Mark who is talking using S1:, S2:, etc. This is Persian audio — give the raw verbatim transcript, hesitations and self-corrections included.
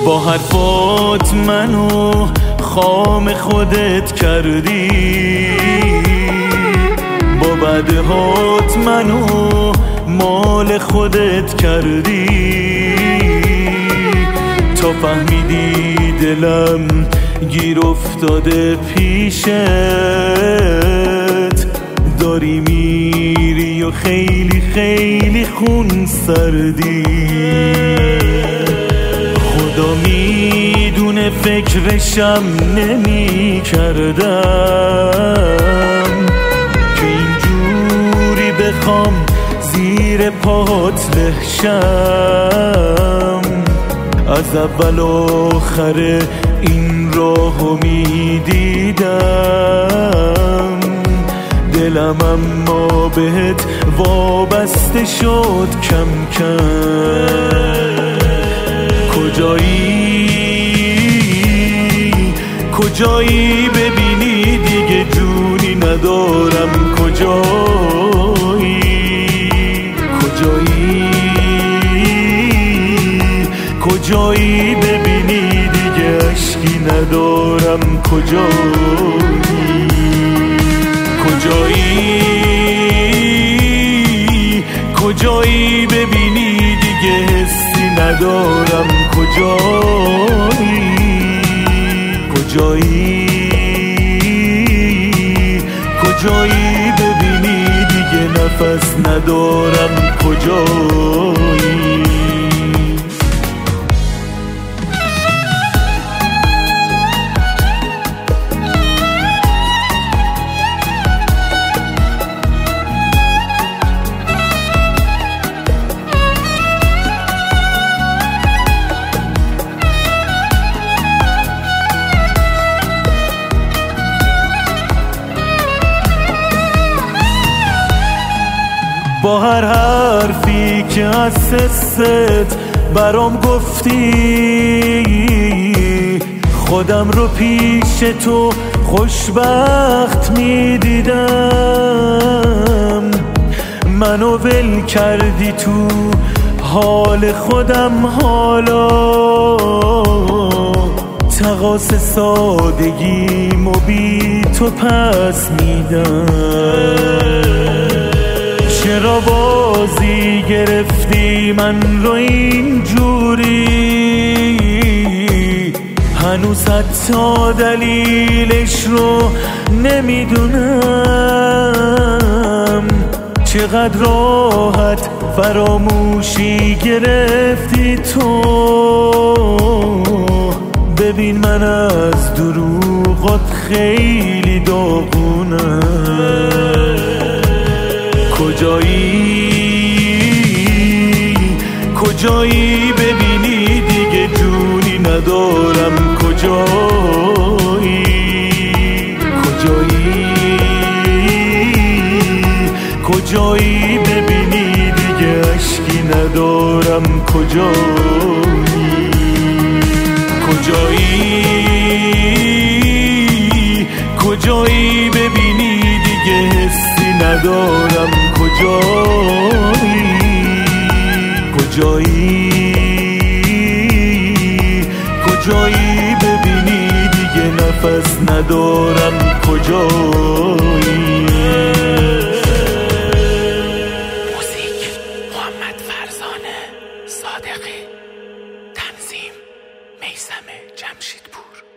S1: با حرفات منو خام خودت کردی، با بدهات منو مال خودت کردی، تا فهمیدی دلم گیر افتاده پیشت، داری میری و خیلی خیلی خون سردی. خدا میدونه فکرشم نمی کردم که اینجوری بخوام زیر پات لهشم. از اول آخر این راهو میدیدم، دلم اما بهت وابسته شد کم کم. کجایی کجایی ببینی دیگه جونی ندارم، کجایی کجایی کجایی ببینی دیگه اشکی ندارم، کجایی کجایی کجایی ببینی دیگه حسی ندارم، کجایی کجایی کجایی ببینی دیگه نفس ندارم، کجایی. با هر حرفی که از حست برام گفتی، خودم رو پیش تو خوشبخت میدیدم. منو ول کردی تو حال خودم، حالا تقاص سادگیمو بی تو پس میدم. چرا بازی گرفتی من رو اینجوری، هنوز حتی دلیلش رو نمیدونم. چقدر راحت فراموشی گرفتی تو، ببین من از دروغات خیلی داغونم. کجایی کجایی ببینی دیگه جونی ندارم، کجایی کجایی کجایی ببینی دیگه اشکی ندارم، کجایی کجایی کجایی ببینی دیگه حسی ندارم، کجایی کجایی کجایی ببینی دیگه نفس ندارم، کجایی.
S2: موزیک محمد فرزانه صادقی، تنظیم میثم جمشیدپور.